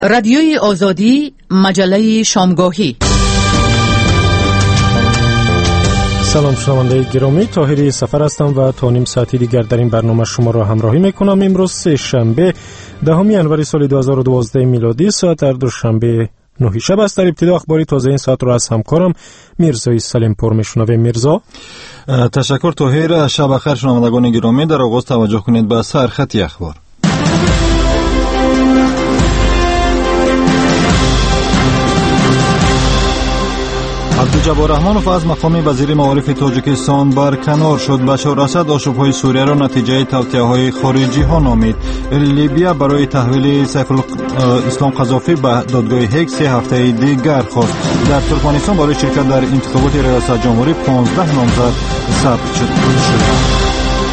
رادیوی آزادی، مجله شامگاهی. سلام شنونده گرامی، طاهری سفر هستم و تا نیم ساعتی دیگر در این برنامه شما را همراهی میکنم. امروز سه شنبه 10 ینوری سال 2012 میلادی، ساعت در دوشنبه 9 شب است. در ابتدا اخباری تازه این ساعت را از همکارم میرزای سلیم پور میشنویم. میرزا. تشکر طاهر. شب بخیر شنوندگان گرامی. در آغاز توجه کنید به سرخط اخبار. عبدالجبار رحمانوف از مقام وزیر معارف تاجیکستان برکنار شد. بشار اسد آشوب‌های سوریه را نتیجه توطئه‌های خارجی ها نامید. لیبیا برای تحویل سیف الاسلام قذافی به دادگاه هگ 3 هفته دیگر خواست. در ترکمنستان برای شرکت در انتخابات ریاست جمهوری 15 نامزد ثبت شد.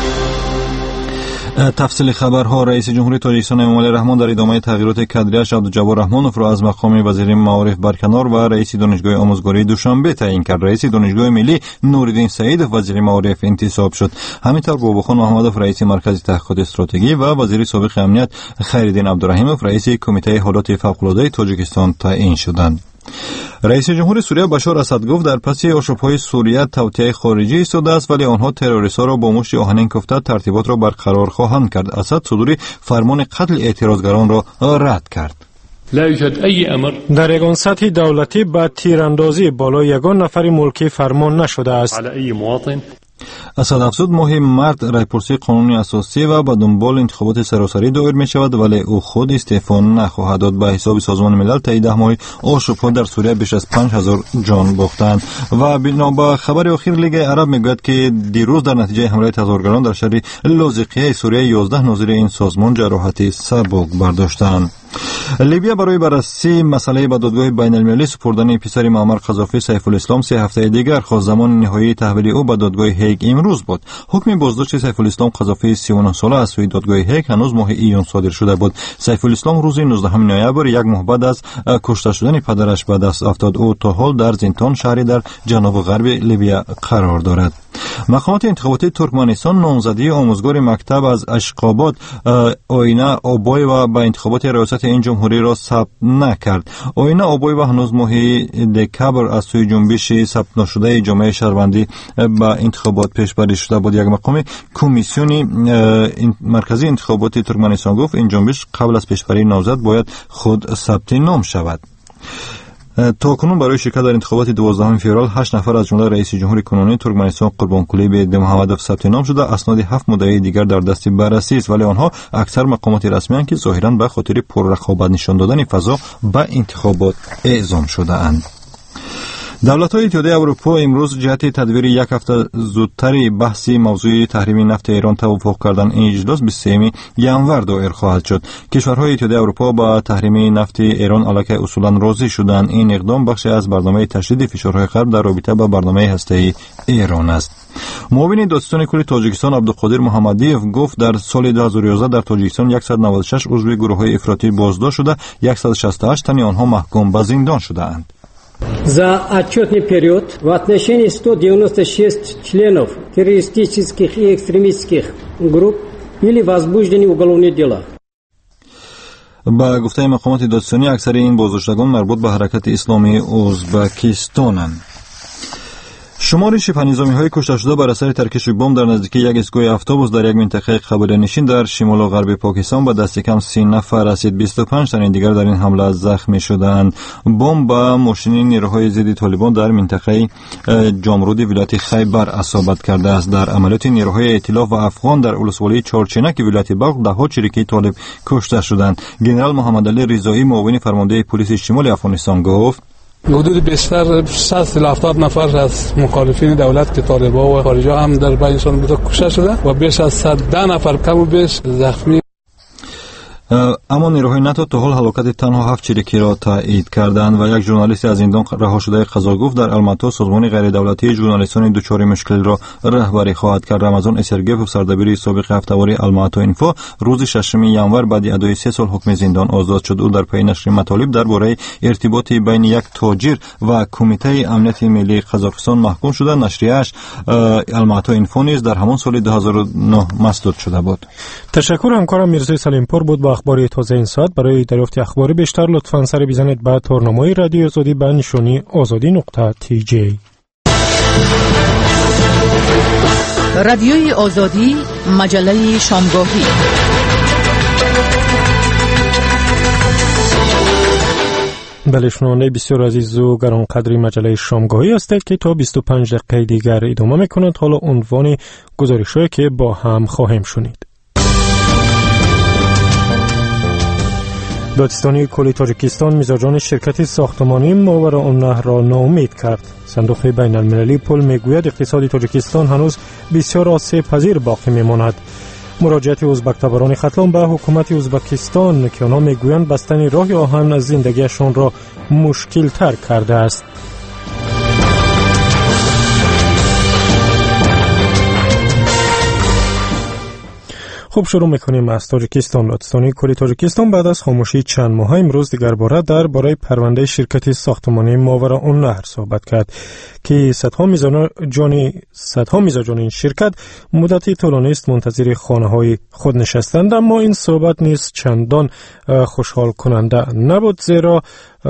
تفصیل خبرها. رئیس جمهوری تاجیکستان امامعلی رحمان در ادامه تغییرات کادری‌اش عبدالجبار رحمانوف را از مقام وزیر معارف برکنار و رئیس دانشگاه آموزگاری دوشنبه تعیین کرد. رئیس دانشگاه ملی نورالدین سعیدов وزیر معارف انتصاب شد. همینطور باباخان محمدov رئیس مرکز تحقیقات استراتژی و وزیر سابق امنیت خیرالدین عبدالرحیمov رئیس کمیته حالات فوق‌العاده تاجیکستان تعیین شدند. رئیس جمهور سوریه بشار اسد گفت در پس آشوب‌های سوریه توطئه خارجی ایستاده است، ولی آنها تروریست‌ها را با مشت آهنین کوفته ترتیبات را برقرار خواهند کرد. اسد صدور فرمان قتل اعتراضگران را رد کرد. در یگان سطح دولتی به تیراندازی بالای یگان نفر ملکی فرمان نشده است. اسد افزود ماه مارت رایپرسی قانون اساسی و به دنبال انتخابات سراسری دایر می شود، ولی او خود استعفا نخواهد داد. به حساب سازمان ملل طی 10 ماه آشوب‌ها در سوریه بیش از 5000 جان باختند. و بنا به خبر اخیر لیگ عرب میگوید که دیروز در نتیجه حمله تظاهرگران در شهر لاذقیه سوریه 11 ناظر این سازمان جراحت سبک برداشتند. لیبیا برای بررسی مسئله به دادگاه بین المللی سپردن پسر معمر قذافی سیف الاسلام 3 هفته دیگر خواست. زمان نهایی تحویل او به دادگاه هگ امروز بود. حکم بازداشت سیف الاسلام قذافی 39 ساله از سوی دادگاه هگ هنوز ماه ایون صادر شده بود. سیف الاسلام روز 19 نوامبر، یک ماه بعد از کشته شدن پدرش به دست افتاد. او تا حال در زندان شهری در جنوب غرب لیبیا قرار دارد. مقامات انتخاباتی ترکمنستان نامزدی آموزگار مکتب از اشقاباد آینه آبای و به انتخابات ریاست این جمهوری را ثبت نکرد. آینه آبای و هنوز ماه دکبر از سوی جنبش ثبت نشده جامعه شهروندی به انتخابات پیشبری شده بود. یک مقام کمیسیون مرکزی انتخابات ترکمنستان گفت این جنبش قبل از پیشبری نامزد باید خود ثبت نام شود. تاکنون برای شرکت در انتخابات 12 فوریه 8 نفر از جمله رئیس جمهور کنونی ترکمنستان قربانقلی محمدov ثبت نام شده. اسناد 7 مدعی دیگر در دست بررسی است، ولی آنها اکثر مقامات رسمی اند که ظاهرا به خاطر پررقابت نشان دادن فضا به انتخابات اعزام شده اند. دولت‌های اتحادیه اروپا امروز جهت تدویر یک هفته زودتر بحث موضوع تحریم نفت ایران توافق کردن. این اجلاس 23 ژانویه دایر خواهد شد. کشورهای اتحادیه اروپا با تحریم نفت ایران علیه اصولا راضی شدند. این اقدام بخشی از برنامه تشدید فشارهای غرب در رابطه با برنامه هسته‌ای ایران است. معاون دادستان کل تاجیکستان عبدالقادر محمدیف گفت در سال 2011 در تاجیکستان 196 عضو گروه‌های افراطی بازداشت شده، 168 تن آنها محکوم به زندان شده‌اند. За отчетный период в отношении 196 членов террористических и экстремистских групп были возбуждены уголовные дела. با گفته مقامات دادستانی اکثر این بازداشتگان مربوط به حرکت اسلامی ازبکستانند. شمار شبه‌نظامی‌های کشته شده بر اثر ترکش بمب در نزدیکی یک ایستگاه اتوبوس در یک منطقه قبیله‌نشین در شمال و غرب پاکستان به دست کم 30 نفر رسید. 25 تن دیگر در این حمله زخمی شدند. بمب به ماشین نیروهای ضد طالبان در منطقه جامرود ولایت خیبر اصابت کرده است. در عملیات نیروهای ائتلاف و افغان در ولسوالی چارچنک ولایت بلخ ده‌ها چریکی طالب کشته شدند. ژنرال محمد علی رضایی معاون فرمانده پلیس شمال افغانستان گفت حدود بیشتر 100 تا 70 نفر از مخالفین دولت که طالبان و خارجا هم در بینشان بوده کشته شده و بیش از 110 نفر کم و بیش زخمی. اما نیروهای ناتو تا حال هلاکت تنها 7 چریکی را تایید کردند. و یک ژورنالیست از زندان رها شده قضا گفت در الماتو سازمان غیر دولتی ژورنالیستان دچار مشکل را رهبری خواهد کرد. رمضان اسرگیف سردبیر سابق هفته‌واری الماتو اینفو روز 6 ژانویه بعد ادای 3 سال حکم زندان آزاد شد. او در پی نشر مطالب درباره ارتباط بین یک تاجر و کمیته امنیت ملی قزاقستان محکوم شده. نشریه‌اش الماتو اینفو نیز در همان سال 2009 مسدود شده بود. تشکر همکارم میرزای سلیم پور بود با اخبار تازه این ساعت. برای دریافت اخبار بیشتر لطفاً سر بزنید به تورنمای رادیو آزادی به نشانی azadi.tj. رادیوی آزادی، مجله شامگاهی. بله، شنوندگان بسیار عزیز و گرانقدر مجله شامگاهی هستید که تا 25 دقیقه دیگر ادامه می‌کند. حالا عنوان گزارش‌هایی که با هم خواهیم شنید. دادستانی کل تاجیکستان میزبان شرکت ساختمانی ماوراءالنهر را ناامید کرد. صندوق بین المللی پل میگوید اقتصاد تاجیکستان هنوز بسیار آسیب پذیر باقی میماند. مراجعت ازبک تبران ختلان به حکومت ازبکستان که آنها میگویند بستن راه آهن از زندگیشان را مشکل تر کرده است. خب، شروع میکنیم از تاجیکستان. دادستانی کل تاجیکستان بعد از خاموشی چند ماه امروز دیگر باره درباره پرونده شرکت ساختمانی ماوراءالنهر صحبت کرد که صدها میزبان این شرکت مدتی طولانی است منتظر خانه‌های خود نشستند، اما این صحبت نیز چندان خوشحال کننده نبود، زیرا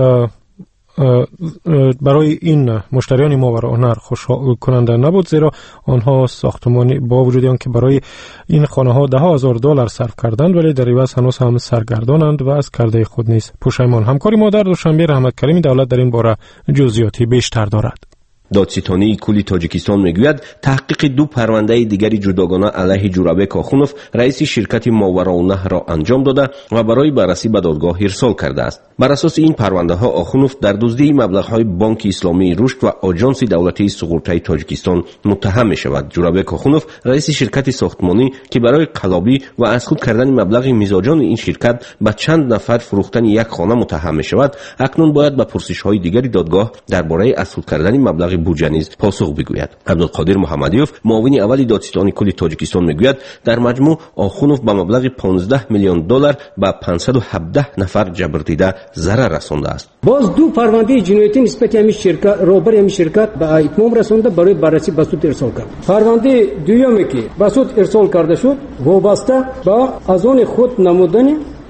برای این مشتریان ماوراءالنهر خوشحال کننده نبود، زیرا آنها ساختمانی با وجود آنکه برای این خانه ها $10,000 صرف کردند ولی در عوض هنوز هم سرگردانند و از کرده خود نیز پشیمان. همکاری ما در دوشنبه رحمت کریمی دولت در این باره جزئیاتی بیشتر دارد. دادستانی کل تاجیکستان میگوید تحقیق دو پرونده دیگری جداگانه علیه جورابک آخونوف رئیس شرکت ماوراءالنهر را انجام داده و برای بررسی به دادگاه ارسال کرده است. بر اساس این پرونده ها آخونوف در دزدی مبلغ‌های بانک اسلامی رشد و آژانس دولتی سقوطی تاجیکستان متهم می شود. جورابک آخونوف رئیس شرکت ساختمانی که برای قلابی و از خود کردن مبلغ میزاجان این شرکت به چند نفر فروختن یک خانه متهم می شود، اکنون باید به پرسش‌های دیگری دادگاه درباره از خود کردن مبلغ بودجه نیز پاسخ بگوید. عبدالقادر محمدیوف معاون اول دادستانی کل تاجیکستان میگوید در مجموع آخونوف به مبلغ $15 میلیون به 517 نفر جبر دیده ضرر رسانده است. باز دو پرونده جنایتی نسبت همین شرکت روبر همین شرکت به اتمام رسانده برای بررسی به سود ارسال کرد. پرونده دومی که به سود ارسال کرده شد وابسته با از آن خود نمودن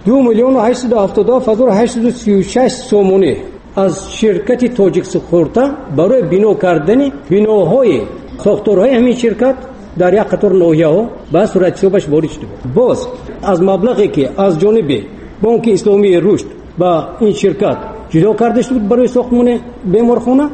2,872,836 سومونه از شرکت تاجیک سخورتا برای بنا کردن بناهای ساختارهای همین شرکت در یک قطار ناحیه‌ها به صورت حسابش وارد شده بود. باز از مبلغی که از جانب بانک اسلامی رشد با این شرکت جدا کرده شده بود برای ساختمان بیمارخانه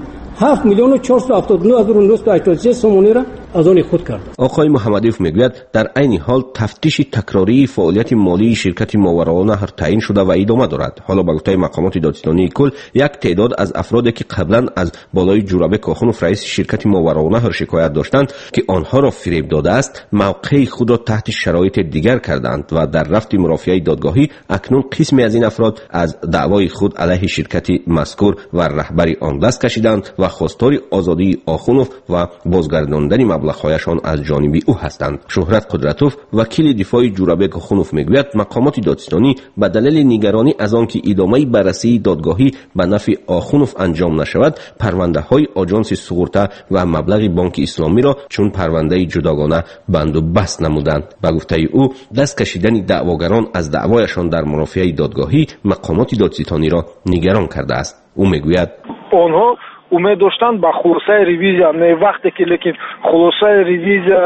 7,479,986 سومانی را از آن خود کرد. آقای محمدیوف میگوید در عین حال تفتیش تکراری فعالیت مالی شرکت ماوراءالنهر تعیین شده و ادامه دارد. حالا به گفته مقامات دادستانی کل یک تعداد از افرادی که قبلا از بالای جورابک آخونوف رئیس شرکت ماوراءالنهر شکایت داشتند که آنها را فریب داده است موقع خود را تحت شرایط دیگر کردند و در رفت مرافعه دادگاهی اکنون قسمی از این افراد از دعوای خود علیه شرکت مذکور و رهبری آن دست کشیدند و خواستار آزادی آخونوف و بازگرداندن مبلغ‌هایشان از جانب او هستند. شهرت قدرتوف وکیل دفاع جورابک آخونوف میگوید مقامات دادستانی به دلیل نگرانی از آنکه ادامه بررسی دادگاهی به نفع آخونوف انجام نشود پرونده‌های آژانس سقوطه و مبلغ بانک اسلامی را چون پرونده جداگانه بند و بست نمودند. به گفته او دست کشیدن دعواگران از دعوایشان در مرافعه دادگاهی مقامات دادستانی را نگران کرده است. او میگوید آنها امید داشتند با خلاصه ریویزیا نه وقتی که لیکن خلاصه ریویزیا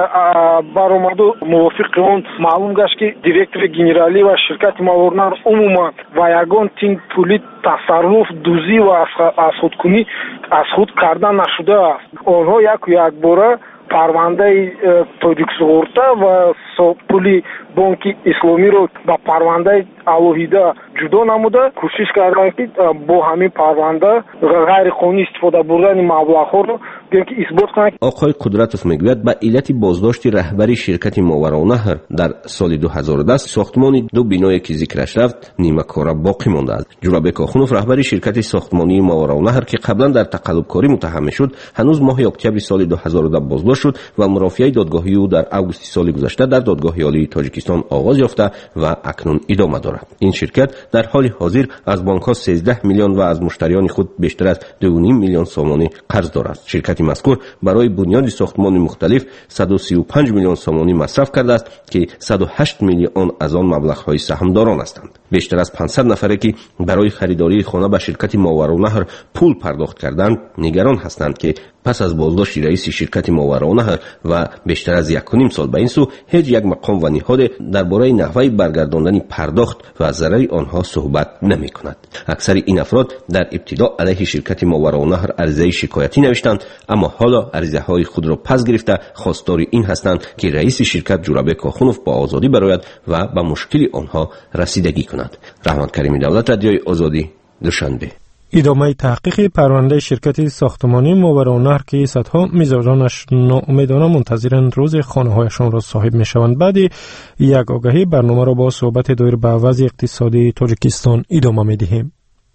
برآمد موافق اون معلوم گشت که دیرکتور گنرالی و شرکت ماوراءالنهر عموما و یگان تیم پولی تصرف دوزی و از خودکنی از خود کردن نشده است. آنها یک باره پرونده تاجیک سقوطه و پولی بانک اسلامی رو با پرونده الوهیده جدا نموده کوشش کردند که با همین پرونده غیر قانونی استفاده بردن مبلغ‌ها رو که اثبات کنند. آقای قدرتوف میگوید به علت بازداشت رهبری شرکت ماوراءالنهر در سال 2010 ساختمان دو بنایی که ذکرش رفت نیمه کاره باقی مانده است. جورابک آخونوف رهبری شرکت ساختمانی ماوراءالنهر که قبلا در تقلبکاری متهم شد هنوز ماه اکتبر سال 2010 بازداشت شد و مرافعه دادگاهی او در آگوست سال گذشته در دادگاه عالی تاجیکستان آغاز یافته و اکنون ادامه دارد. این شرکت در حال حاضر از بانک‌ها 13 میلیون و از مشتریان خود بیشتر از 2.5 میلیون سومانی قرض دارد. شرکت شرکت مذکور برای بنیاد ساختمان مختلف 135 میلیون سومانی مصرف کرده است که 108 میلیون از آن مبلغ‌های سهامداران هستند. بیشتر از 500 نفره که برای خریداری خانه به شرکت ماورالنهر پول پرداخت کردند نگران هستند که پس از بازداشت رئیس شرکت ماورالنهر و بیشتر از 1.5 سال به این سو هیچ یک مقام و نهاد درباره نحوه برگرداندن پرداخت و ضرر آنها صحبت نمی‌کند. اکثر این افراد در ابتدا علیه شرکت ماورالنهر عریضه شکایتی نوشتند، اما حالا عریضه‌های خود را پس گرفته خواستار این هستند که رئیس شرکت جورابک کاخونوف با آزادی برآید و به مشکل آنها رسیدگی کند. رحمان کریمی دولت، رادیوی آزادی، دوشنبه. ادامه تحقیق پرونده شرکت ساختمانی ماورالنهر که صدها میزبانش ناامیدانه منتظرند روز خانه‌هایشان را صاحب میشوند. بعد یک آگهی برنامه را با صحبت دایر به وضع اقتصادی تاجیکستان ادامه میدهیم.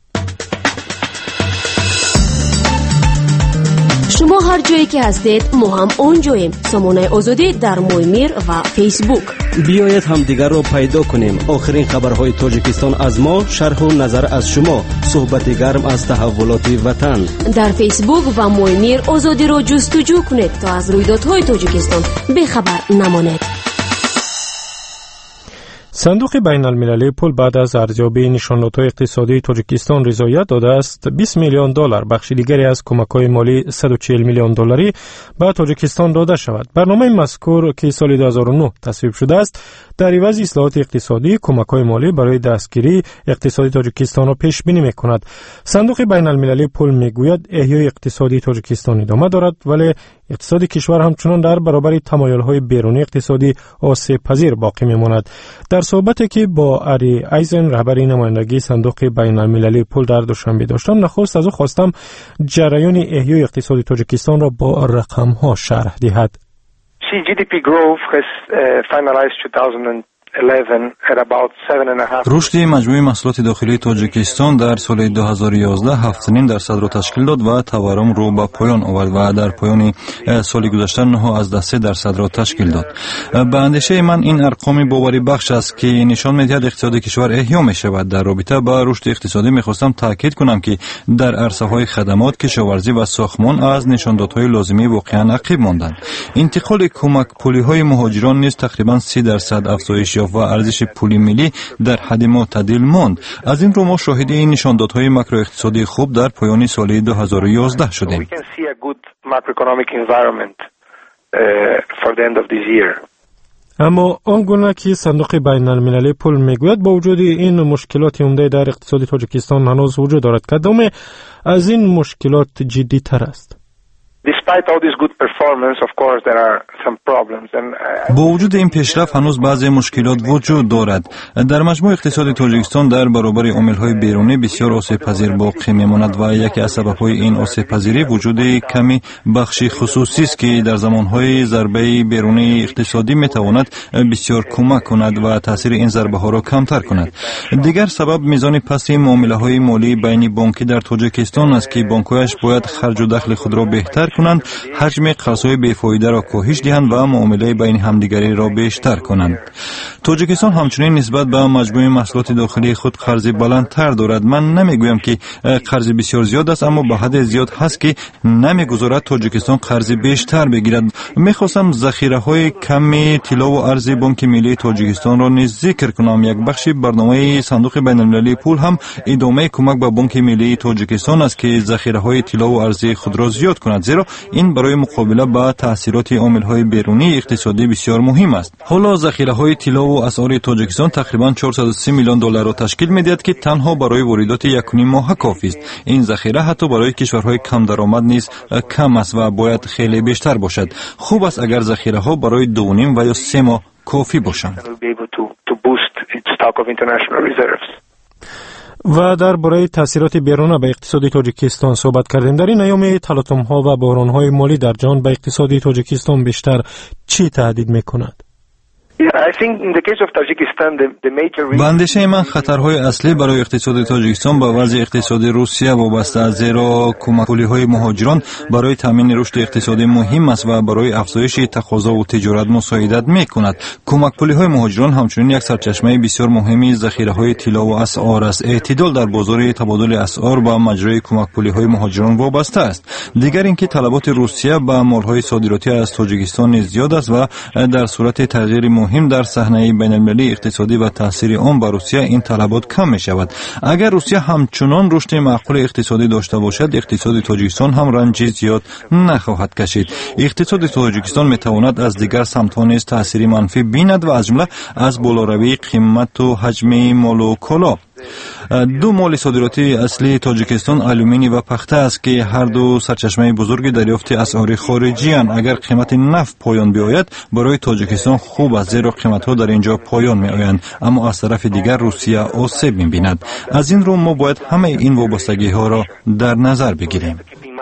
شما هر جایی که هستید ما هم اونجاییم. سامانه آزادی در مویمیر و فیسبوک. بیایید هم دیگر را پیدا کنیم. آخرین خبرهای تاجیکستان از ما، شرح و نظر از شما، صحبت گرم از تحولات وطن. در فیسبوک و مویمیر آزادی را جستجو کنید تا از رویدادهای تاجیکستان بخبر نمانید. صندوق بین المللی پول بعد از ارزیابی نشانات‌های اقتصادی تاجیکستان رضایت داده است 20 میلیون دلار بخش دیگری از کمک‌های مالی 140 میلیون دلاری به تاجیکستان داده شود. برنامه مذکور که سال 2009 تصویب شده است در عوض اصلاحات اقتصادی کمک‌های مالی برای دستگیری اقتصادی تاجیکستان را پیش بینی می‌کند. صندوق بین المللی پول می‌گوید احیای اقتصادی تاجیکستان ادامه دارد، ولی اقتصاد کشور همچنان در برابر تمایل‌های بیرونی اقتصادی آسیب پذیر باقی می‌ماند. در صحبتی که با اری ایزن رهبر نمایندگی صندوق بین المللی پول در دوشنبه داشتم، نخست از او خواستم جریان احیای اقتصادی تاجیکستان را با رقم‌ها شرح دهد. GDP growth has finalized 2011 at about 7.5%. رشد مجموعی محصولات داخلی تاجیکستان در سال 2011 7.5% را تشکیل داد و تورم رو به پایان آورد و در پایان سال گذشته 9.3% را تشکیل داد. به اندیشه من این ارقام باوری بخش است که نشان می‌دهد اقتصاد کشور احیا می‌شود. در رابطه با رشد اقتصادی می‌خواستم تاکید کنم که در عرصه‌های خدمات، کشاورزی و ساختمان از نشاندادهای لازمی واقعاً عقب ماندند. انتقال کمک پولی‌های مهاجران نیز تقریباً 30% افزایش و ارزش پولی ملی در حد معتدل ماند. از این رو ما شاهد این نشاندادهای ماکرواقتصادی خوب در پایان سال 2011 شدیم. اما آنگونه که صندوق بین المللی پول میگوید با وجود این مشکلات عمده در اقتصاد تاجیکستان هنوز وجود دارد. کدام از این مشکلات جدی تر است؟ با وجود این پیشرفت هنوز بعضی مشکلات وجود دارد. در مجموع اقتصاد تاجیکستان در برابر عامل‌های بیرونی بسیار آسیب‌پذیر باقی می‌ماند و یکی از سبب‌های این آسیب‌پذیری وجود کمی بخش خصوصی است که در زمان‌های ضربه بیرونی اقتصادی می‌تواند بسیار کمک کند و تاثیر این ضربه‌ها را کمتر کند. دیگر سبب میزان پست معامله‌های مالی بین بانکی در تاجیکستان است که بانک‌هایش باید خرج و دخل خود را بهتر کنند، حجم قرض‌های بی‌فایده را کاهش دهند و معامله بین همدیگری را بیشتر کنند. تاجیکستان همچنین نسبت به مجموع محصولات داخلی خود قرض بلندتر دارد. من نمیگویم که قرض بسیار زیاد است، اما به حد زیاد هست که نمیگذارد تاجیکستان قرض بیشتر بگیرد. میخواستم ذخیره‌های کم طلا و ارز بانک ملی تاجیکستان را نیز ذکر کنم. یک بخش برنامه صندوق بین المللی پول هم ادامه کمک به بانک ملی تاجیکستان است که ذخیره‌های طلا و ارز خود را زیاد کند، زیرا این برای مقابله با تاثیرات عامل‌های بیرونی اقتصادی بسیار مهم است. حالا ذخیره‌های طلا و اسعار تاجیکستان تقریباً 430 میلیون دلار را تشکیل می‌دهد که تنها برای واردات 1.5 ماه کافی است. این ذخیره حتی برای کشورهای کم درآمد نیز کم است و باید خیلی بیشتر باشد. خوب است اگر ذخیره‌ها برای 2.5 و یا 3 ماه کافی باشند. و درباره تاثیرات بیرون به اقتصاد تاجیکستان صحبت کردیم. در این ایام تلاطم‌ها و بحران‌های مالی در جهان به اقتصاد تاجیکستان بیشتر چی تهدید می‌کند؟ ба андешаи ман хатарҳои аслӣ барои иқтисоди тоҷикистон ба вазъи иқтисоди русия вобаста аст, зеро кӯмакпулиҳои муҳоҷирон барои таъмини рушди иқтисодӣ муҳим аст ва барои афзоиши тақозову тиҷорат мусоидат мекунад. Кӯмакпулиҳои муҳоҷирон ҳамчунин як сарчашмаи бисёр муҳими захираҳои тиллову асъор аст. эътидол дар бозори табодули асъор ба маҷрои кӯмакпулиҳои муҳоҷирон вобаста аст. дигар ин ки талаботи русия ба молҳои содиротӣ аз тоҷикистон низ зиёд аст ва дар сурати тағйири муҳим дар саҳнаи байналмилалии иқтисодӣ ва таъсири он ба русия ин талабот кам мешавад. агар русия ҳамчунон рушди маъқули иқтисодӣ дошта бошад, иқтисоди тоҷикистон ҳам ранҷи зиёд нахоҳад кашид. иқтисоди тоҷикистон метавонад аз дигар самтҳо низ таъсири манфӣ бинад ва аз ҷумла аз болоравии қимату ҳаҷми молу коло. ду моли содиротии аслии тоҷикистон алюминий ва пахта аст ки ҳарду сарчашмаи бузурги дарёфти асъори хориҷиянд. агар қимати нафт поён биояд, барои тоҷикистон хуб аст, зеро қиматҳо дар ин ҷо поён меоянд, аммо аз тарафи дигар русия осеб мебинад. аз ин рӯ мо бояд ҳамаи ин вобастагиҳоро дар назар бигирем.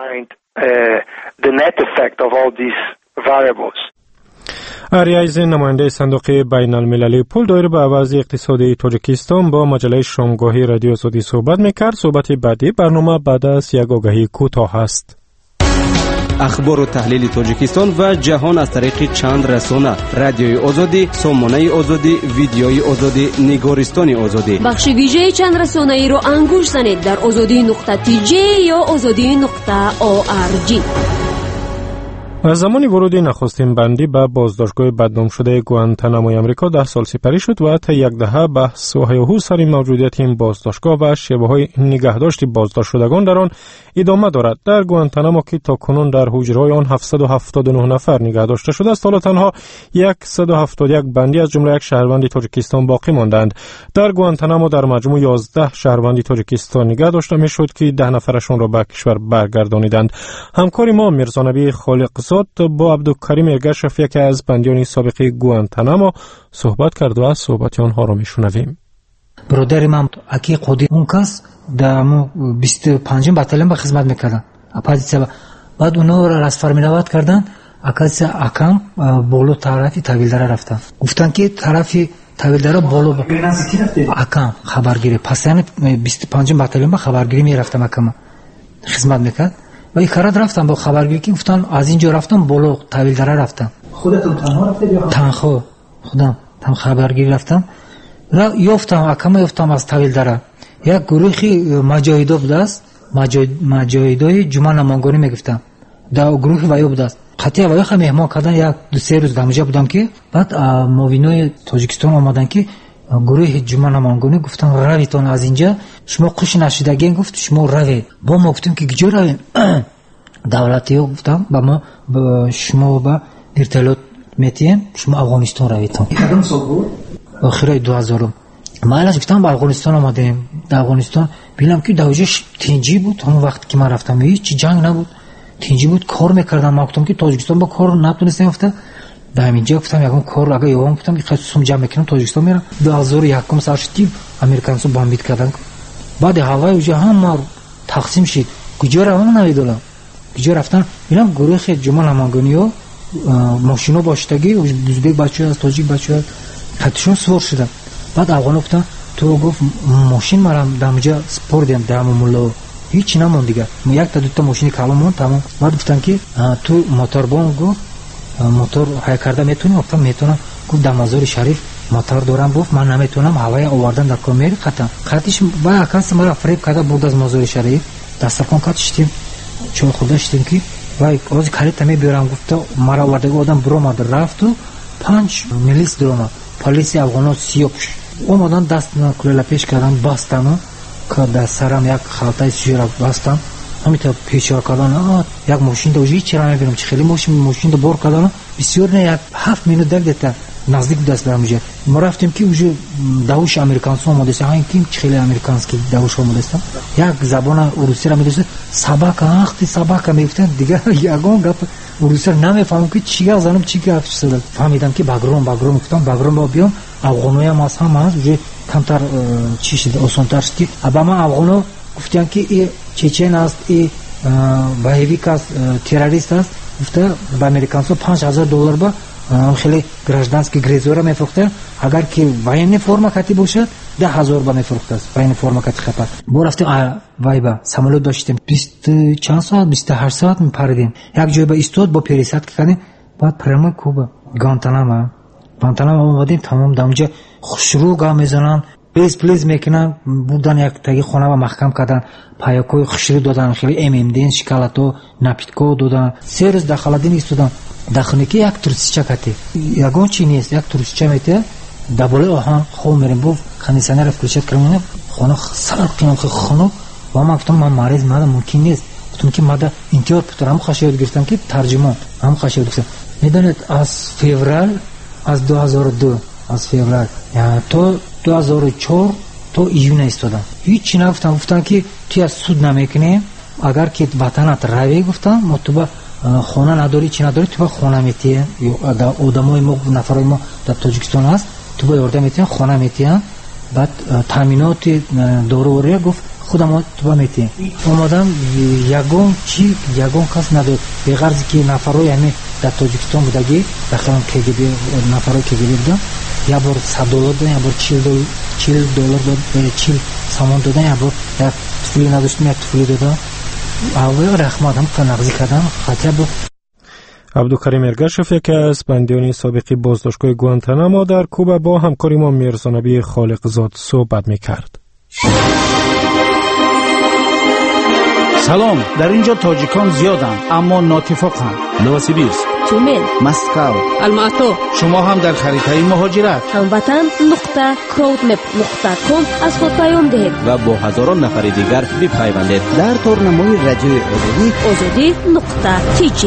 اری ایزن نماینده صندوق بین المللی پول دایر به وضع اقتصادی تاجیکستان با مجله شامگاهی رادیو آزادی صحبت میکرد. صحبت بعدی برنامه بعد از یک آگهی کوتاه است. اخبار و تحلیل تاجیکستان و جهان از طریق چند رسانه: رادیوی آزادی، سامانه آزادی، ویدیوی آزادی، نگارستان آزادی. بخش ویژه چند رسانه ای رو انگوش زنید در azadi.tj یا azadi.org. از زمان ورود نخستین بندی به بازداشتگاه بدنام شده گوانتاناموی آمریکا 10 سال سپری شد و تا یک دهه بحث و هیاهو سر موجودیت این بازداشتگاه و شیوه‌های نگهداشت بازداشت شدگان در آن ادامه دارد. در گوانتانامو که تاکنون در حجره‌های آن 779 نفر نگهداشته شده است، حالا تنها 171 بندی از جمله یک شهروند تاجیکستان باقی ماندند. در گوانتانامو در مجموع 11 شهروند تاجیکستان نگهداشته میشد که 10 نفرشون را به کشور برگردانیدند. همکار ما میرزانبی خالق با عبدالکریم ارگشف، یکی از بندیان سابق گوانتانامو، صحبت کرد و از صحبت آنها را میشنویم. برادر من اکی قودی اون کس در 25 باتالون به خدمت میکردن اپوزیسیا، بعد اونها را رسفر می‌رواد کردن. اکم بالو طرفی تحویلدار رفتن، گفتن که طرفی تحویلدار بالو اکم خبرگیری، پس یعنی 25 باتالون به خبرگیری میرفتم، اکم خدمت میکرد و این کارا رفتم با خبرگیری که گفتن از اینجا رفتم بالا تحویلدار رفتم. خودتون تنها رفتید یا تنها؟ خودم تنها خبرگیری رفتم. را یافتم اکم یافتم از تحویلدار یک گروهی مجاهدا بود است، مجاهدای جمعه نمازگانی میگفتن. در گروه ویا بود است. قطعا ویا خم مهمان کردن، یک دو سه روز دامجا بودم که بعد موینای تاجیکستان آمدن که گروه جمعه نمازگانی گفتن رویتون از اینجا، شما خوش نشیدگین گفت شما روید. با ما گفتیم که کجا رویم؟ دولتی ها گفتم با ما شما با ارتباط میتین، شما افغانستان رویتون. کدام سال بود؟ آخرای 2000. ما الان گفتم با افغانستان آمدیم. در افغانستان ببینم که دوجش تنجی بود. همون وقت که من رفتم هیچ جنگ نبود، تنجی بود، کار میکردم. ما گفتم که تاجیکستان با کار نتونستیم افته. در همینجا گفتم یکم کار اگه یوام گفتم که خودم جمع میکنم تاجیکستان میرم. 2001 سال شد امریکانسو بمبید کردن. بعد هوای اونجا هم تقسیم شد. کجا روم نمیدونم. کجا رفتن؟ ببینم گروه جمعه نمازگانی‌ها ماشینا باشتگی دوزبک بچه‌ها از تاجیک بچه‌ها خطشون سوار شدن. بعد افغان گفتن تو گفت ماشین مرام دامجا سپور دیدم دام مولا هیچ نمون دیگه. یک تا دو تا ماشین کالمون تمام. بعد گفتن که تو موتور بون گفت موتور های کرده میتونی؟ گفتم میتونم. گفت در مزار شریف موتور دارم. گفت من نمیتونم، هوای آوردن در کامیری خطش با اکانس مرا فریب کرده بود از مزار شریف. دستکون کاتشتیم چون خودشتیم که وای از کاریت میبرم. گفت مرا آورده آدم برآمد رفت و 5 میلیس درآمد. پلیس افغان 30 اومدن دست کللا پیش کردن باستم که در سرم یک خالتای سیرا باستم. همینطور پیشار کردن یک ماشین دوجی چرا میبینم چه خیلی ماشین دو بار کردن بسیار نه یک 7 مینوت دیگه نزدیک دست برم میشه. ما رفتیم که اونجا داوش امریکانسو اومده است. این که خیلی امریکانسکی داوش اومده است. یک زبان روسی را میدونست. سباک میگفتن دیگه یگان گپ روسی نمیفهمم که چی زنم چی گپ شده. فهمیدم که باگرام گفتم باگرام با بیام افغانوی ما هم از اونجا کمتر چی شده آسان‌تر شد. ابا ما افغانو گفتن که این چچن است، این باهویک است، تروریست است. گفته با امریکانسو $5000 با خیلی گражدانسکی گریزورا میفروخته. اگر که واین فرما کتی باشد 10,000 با میفروخته است. واین فرما کتی خپت ما رفتیم وایبا سامولوت داشتیم 20 چند ساعت 28 ساعت میپریدیم. یک جای با ایستاد با پریسات کردیم. بعد پرما کوبا گانتاناما اومدیم تمام دامجا خشروگا میزنن پلیز میکنن بودن یک تاگی خونه و محکم کردن پایاکوی خشری دادن خیلی MMD شکلاتو نپیتکو دادن 3 روز داخلادین ایستادن داخلی که یک تورسیچا کتی یگون چی نیست یک تورسیچا میته دبله آهان خو میریم بو خانیسانه رو فروشت کردن خونه سرقیان خونه و ما گفتم من مریض ماده ممکن نیست گفتم که ماده اینطور پترام خشیاد گرفتم که ترجمه هم خشیاد گرفتم میدونید از فوریه از 2002 از فوریه تو 2004 تو ایون ایستادم هیچ نگفتم که تو از سود نمیکنی اگر که وطنت روی گفتم ما تو خونه نداری چی نداری تو خونه میتیه آدمای ما نفرای ما در تاجیکستان هست تو با یارده میتیه خونه میتیه بعد تامینات داروری گفت خودم تو میتیه اومدم یگون کس نداد به غرض که نفرای همه در تاجیکستان بودگی داخل KGB نفرای KGB بودن یا بار $100 دادن یا بار $40 دادن 40 سامان دادن یا بار طفلی نداشتیم یک طفلی دادن اول رحمت هم تنقضی کردن خاطر بود. عبدالکریم ارگشف یکی از بندیان سابقی بازداشتگاه گوانتانامو در کوبا با همکاری ما میرزا نبی خالقزاد صحبت میکرد. سلام، در اینجا تاجیکان زیادند اما ناتفاقند. نوسیبیرسک، تومن، مسکو، الماتو. شما هم در خریدهای مهاجرت hamvatan.crowdmap.com از خود پیام دهید و با هزاران نفر دیگر بپیوندید در تورنمای رادیوی azadi.tj.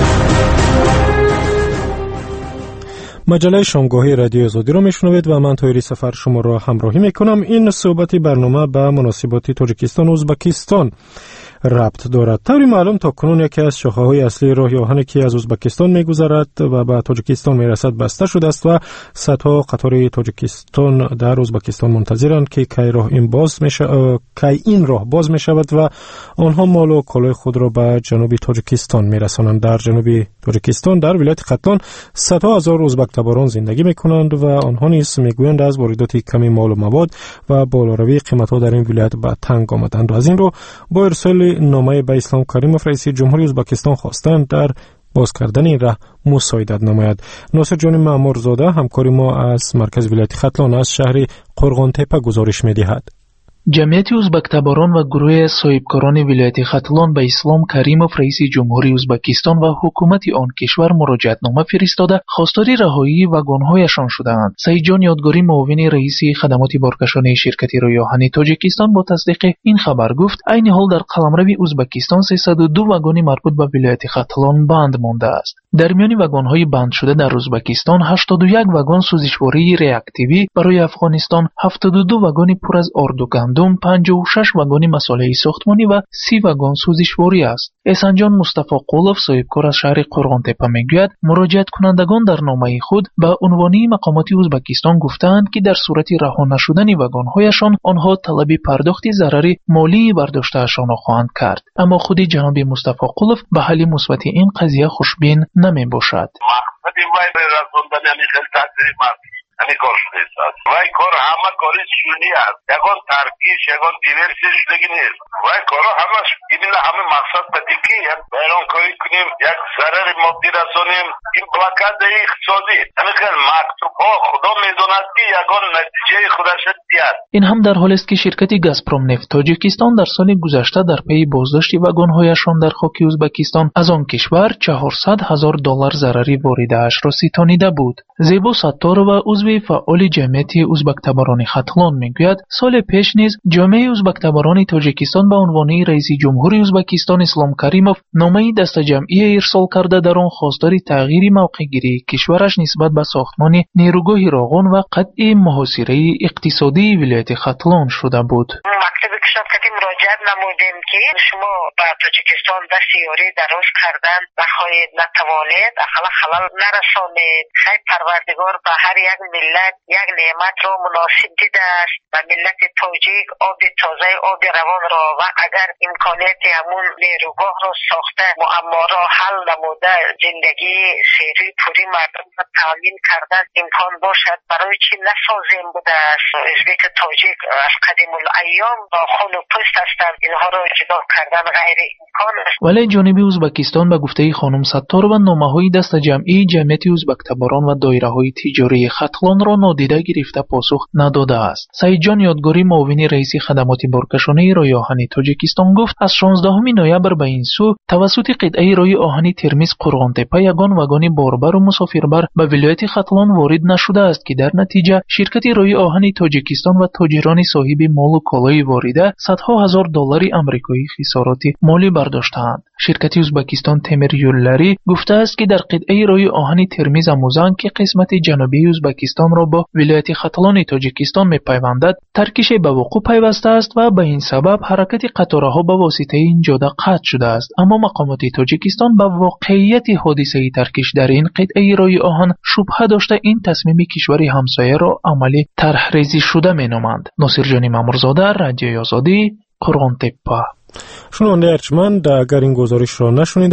مجله شامگاهی رادیو آزادی را میشنوید و من طاهری سفر شما را همراهی میکنم. این صحبت برنامه به مناسبات تاجیکستان و ازبکستان ربط دارد. طوری معلوم تا کنون یکی از شاخه‌های اصلی راه آهنی که از ازبکستان میگذرد و به تاجیکستان میرسد بسته شده است و صدها قطار تاجیکستان در ازبکستان منتظرند که این راه باز میشود و آنها مال و کالای خود را به جنوب تاجیکستان میرسانند. در جنوب تاجیکستان در ولایت قطلان صدها هزار ازبک تباران زندگی میکنند و آنها نیز میگویند از واردات کمی مال و مواد و بالاروی قیمت‌ها در این ولایت به تنگ آمدند و از این رو با ارسال نامه به اسلام کریموف رئیس جمهوری ازبکستان خواستند در باز کردن این راه مساعدت نماید. ناصر جان مامورزاده همکاری ما از مرکز ولایت قطلان از شهر قرغان تپه گزارش می‌دهد. جمعیت ازبک تباران و گروه صاحبکاران ولایت قطلان به اسلام کریموف رئیس جمهوری ازبکستان و حکومت آن کشور مراجعتنامه فرستاده خواستار رهایی واگن‌هایشان شدند. سعید جان یادگاری معاون رئیس خدمات بارکشان شرکت رویاهنی تاجیکستان با تصدیق این خبر گفت عین حال در قلمرو ازبکستان 302 واگن مربوط به ولایت قطلان بند مانده است. در میان واگن‌های بند شده در ازبکستان 81 واگن سوزشواری ریاکتیوی برای افغانستان، 72 واگن پر از آرد و گندم، 56 واگن مصالح ساختمانی و 30 واگن سوزشواری است. احسانجان مصطفی قولوف صاحبکار از شهر قرغان تپه میگوید مراجعت کنندگان در نامه خود به عنوانی مقامات ازبکستان گفتند که در صورت رها نشدن واگن‌هایشان آنها طلب پرداخت ضرر مالی برداشتهشان خواهند کرد. اما خود جناب مصطفی قولوف به حل مثبت این قضیه خوشبین نمیباشد. همین کار شده است و این کار همه کاری سونی است، یکان ترکیش یکان دیورسیش دیگه نیست و این کار همش این همه مقصد بدیکی بیرون کاری کنیم یک ضرر مادی رسانیم این بلاکت اقتصادی همین که مکتوب ها خدا میدوند که یکان نتیجه خودش دیاد. این هم در حالی است که شرکت گازپروم نفت تاجیکستان در سال گذشته در پی بازداشت واگن‌هایشان در خاک ازبکستان از آن کشور $400,000 ضرری وارده‌اش را ستانیده بود. زیبا ستار و عضو فعال جمعیت ازبک تباران قطلان میگوید سال پیش نیز جامعه ازبک تباران تاجیکستان به عنوان رئیس جمهوری ازبکستان اسلام کریموف نامه دست جمعی ارسال کرده در آن خواستار تغییر موقع‌گیری کشورش نسبت به ساختمان نیروگاه راغون و قطع محاصره اقتصادی ولایت قطلان شده بود. مراجعت نمودیم که شما به تاجیکستان دست یاری دراز کردن بخواهید نتوانید خلل نرسانید. خیر پروردگار به هر یک ملت یک نعمت را مناسب دیده است و ملت تاجیک آب تازه آب روان را و اگر امکانیت همون نیروگاه را ساخته معما را حل نموده زندگی سیری پوری مردم را تامین کردن امکان باشد برای چی نسازیم بوده است. ازبک تاجیک از قدیم الایام با خون و پوست هستند، اینها را جدا کردن غیر امکان است. ولی جانب ازبکستان به گفته خانم ستار و نامه‌های دست جمعی جمعیت ازبک‌تباران و دایره‌های تجاری ختلان را نادیده گرفته پاسخ نداده است. سعید جان یادگاری معاون رئیس خدمات بارکشانه راه آهن تاجیکستان گفت از 16 نوامبر به این سو توسط قطعه راه آهن ترمیز قرغان‌تپه یگان واگن باربر و مسافربر به ولایت ختلان وارد نشده است که در نتیجه شرکت راه آهن تاجیکستان و تاجران صاحب مال و کالای وارده صدها هزار دلار آمریکایی خسارات مالی برداشتند. شرکت ازبکستان تمر یوللری گفته است که در قطعه راه آهن ترمیز موزان که قسمت جنوبی ازبکستان را با ولایت ختلان تاجیکستان می‌پیوندد ترکیش به وقوع پیوسته است و به این سبب حرکت قطارها به واسطه این جاده قطع شده است. اما مقامات تاجیکستان به واقعیت حادثه ترکیش در این قطعه راه آهن شبهه داشته این تصمیم کشور همسایه را عملی طرحریزی شده مینامند. ناصر جانی مامورزاده، رادیوی آزادی، قرغان‌تپه. شنونده ارجمند، اگر این گزارش را نشنیده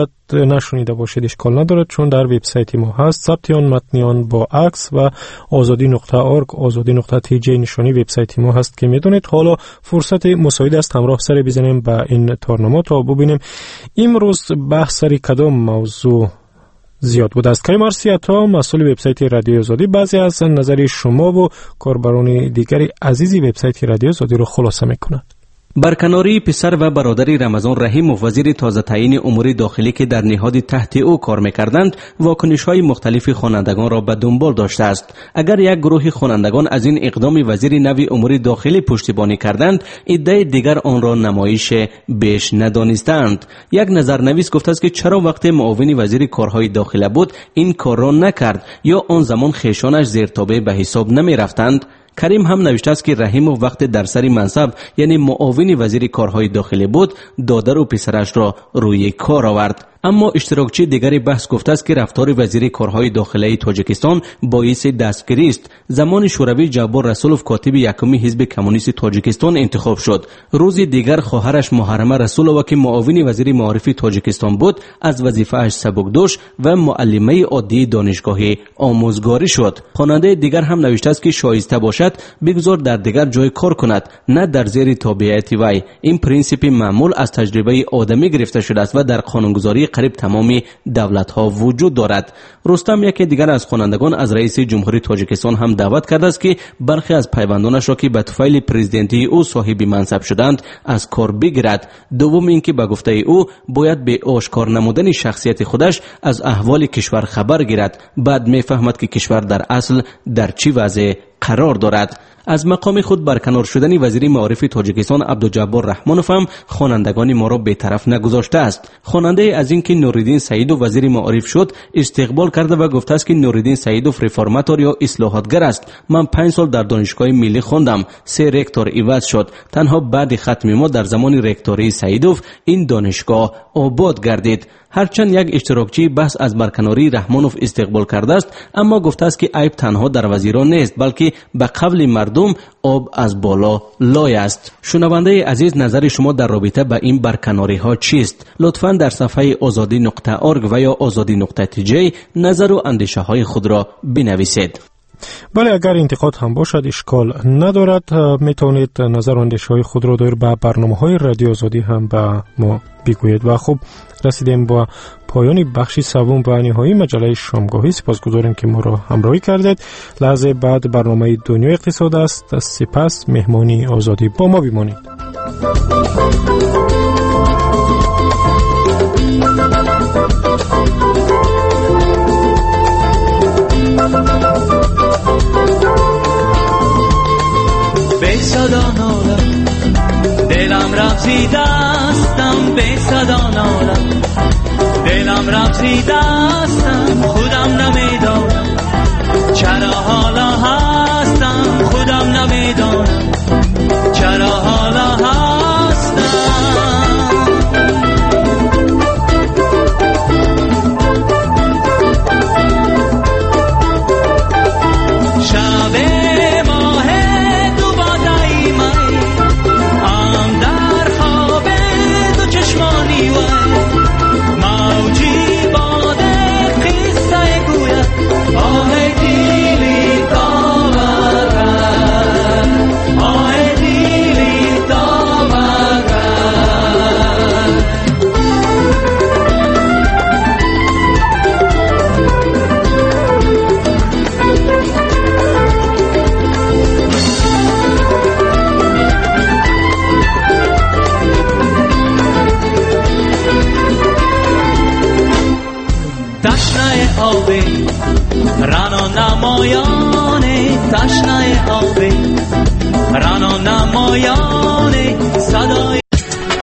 باشید اشکال ندارد، چون در وبسایت ما هست. ثبت آن متن آن با عکس و azadi.org azadi.tj نشانی وبسایت ما هست که میدونید. حالا فرصت مساعد است همراه سر بزنیم به این تارنما تا ببینیم امروز بحث سر کدام موضوع زیاد بود است. کریم ارسیاتا، مسئول وبسایت رادیو آزادی، بعضی از نظری شما و کاربران دیگری عزیزی وبسایت رادیو آزادی را خلاصه میکند. برکناری پسر و برادری رمضان رحیموف وزیر تازه تعیین امور داخلی که در نهاد تحت او کار می‌کردند واکنش‌های مختلف خوانندگان را به دنبال داشته است. اگر یک گروه خوانندگان از این اقدام وزیر نوی امور داخلی پشتیبانی کردند، عده دیگر آن را نمایش بیش ندانستند. یک نظرنویس گفته است که چرا وقت معاون وزیر کارهای داخلی بود این کار را نکرد یا آن زمان خویشانش زیرتابه به حساب نمی‌رفتند. کریم هم نوشته است که رحیموف وقت در سر منصب یعنی معاون وزیر کارهای داخلی بود دادر و پسرش را روی کار آورد. اما اشتراکچی دیگری بحث گفته است که رفتار وزیر کارهای داخلی تاجیکستان باعث دستگیری است. زمان شوروی جبار رسولوف کاتب یکمی حزب کمونیست تاجیکستان انتخاب شد. روز دیگر خواهرش محرمه رسولووا که معاون وزیر معارف تاجیکستان بود از وظیفه‌اش سبکدوش و معلمه عادی دانشگاهی آموزگاری شد. خواننده دیگر هم نوشته است که شایسته باشد بگذار در دیگر جای کار کند، نه در زیر تابعیت وی. این پرینسیپ معمول از تجربه آدمی گرفته شده است و در قانونگذاری قریب تمامی دولت ها وجود دارد. رستم یکی دیگر از خوانندگان از رئیس جمهوری تاجیکستان هم دعوت کرده است که برخی از پیوندانش را که به طفیل پرزیدنتی او صاحب منصب شدند از کار بگیرد. دوم اینکه به گفته او باید به آشکار نمودن شخصیت خودش از احوال کشور خبر گیرد، بعد میفهمد که کشور در اصل در چی وضع قرار دارد. از مقام خود برکنار شدن وزیر معارف تاجیکستان عبدالجبار رحمانوف هم خوانندگان ما را بی‌طرف نگذاشته است. خواننده از اینکه نوریدین سعیدوف وزیر معارف شد استقبال کرده و گفته است که نوریدین سعیدوف ریفرماتور یا اصلاحاتگر است. من 5 سال در دانشگاه ملی خواندم، 3 رکتور عوض شد. تنها بعد ختم ما در زمان رکتوری سعیدوف این دانشگاه آباد گردید. هرچند یک اشتراکچی بحث از برکناری رحمانوف استقبال کرده است، اما گفته است که عیب تنها در وزیران نیست بلکه به قول مردم آب از بالا لای است. شنونده عزیز، نظر شما در رابطه با این برکناری ها چیست؟ لطفاً در صفحه azadi.org و یا azadi.tj نظر و اندیشه های خود را بنویسید. بله، اگر انتقاد هم باشد اشکال ندارد، میتونید نظر و اندیشه های خود را در برنامه های رادیو آزادی هم به ما بگویید. و خب رسیدیم با پایان بخش سوم و نهایی مجله شامگاهی. سپاسگزاریم که ما را همراهی کردید. لحظه بعد برنامه دنیای اقتصاد است. سپس مهمانی آزادی. با ما بمانید. به صدا نالم دلم رفزیده استم، به صدا نالم دلم رفزیده استم، خودم نمیدانم چرا حالا هستم، خودم نمیدانم چرا حالا هستم. رنا